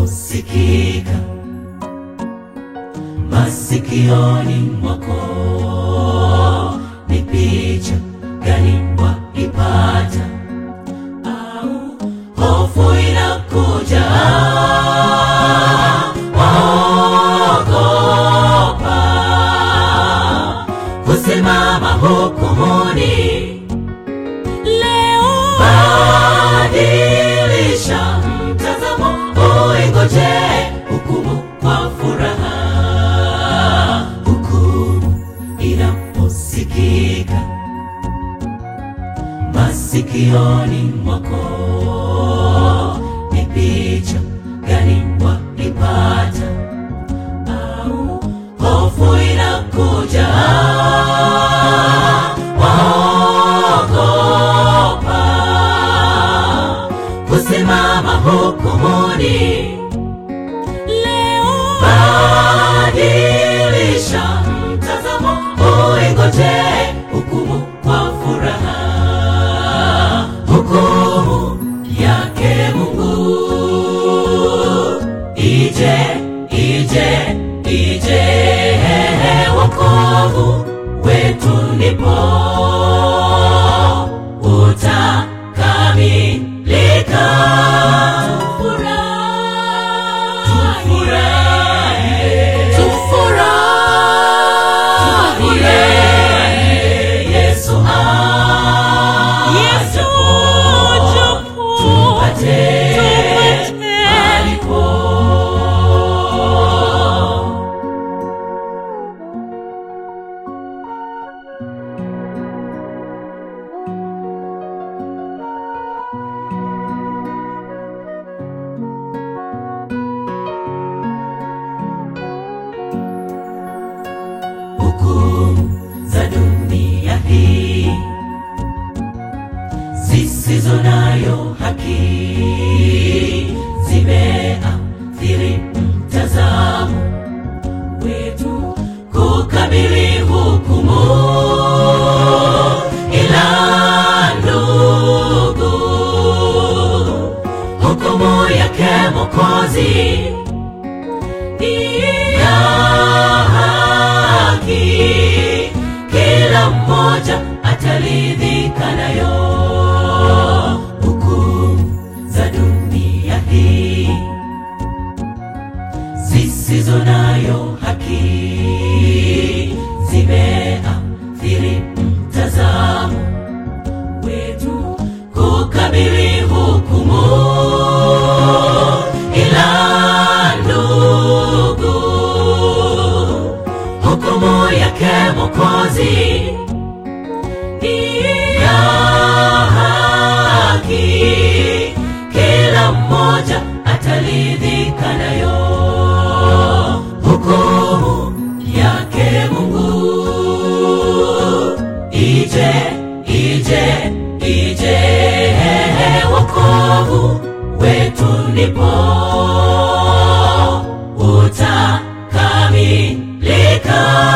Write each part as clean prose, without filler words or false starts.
linaposikika masikioni mwako, ni picha gani waipata? Au hofu inakuja, waogopa kusimama hukumuni? Leo badilisha mtazamo, uingoje hukumu kwa furaha. Hukumu inaposikika masikioni mwako, ni picha gani waipata? Au hofu inakuja, waogopa kusimama hukumuni? Leo badilisha mtazamo, uingoje hukumu kwa furaha. Hukumu yake Mungu ije, ije, ije. Wokovu wetu ndipo utakamilika. Yesu ajapo, tupate alipo. Hukumu za dunia hii zisizo nayo haki zimeathiri mtazamo wetu kukabili hukumu. Ila ndugu, hukumu yake Mwokozi ni ya haki, kila mmoja ataridhika nayo. Hukumu za dunia hii zisizo nayo haki zimeathiri mtazamo wetu kukabili hukumu. Ila ndugu, hukumu yake Mwokozi ni ya haki, kila mmoja ataridhika nayo. Hukumu yake Mungu ije, ije, ije. Wokovu wetu ndipo utakamilika.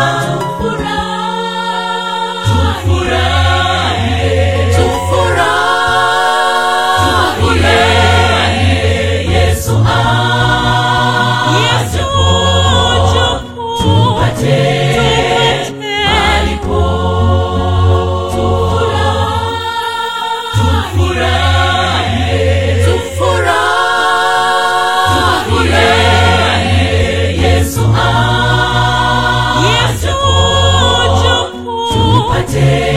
Yesu ajapo, tupate alipo. Yesu ajapo, tupate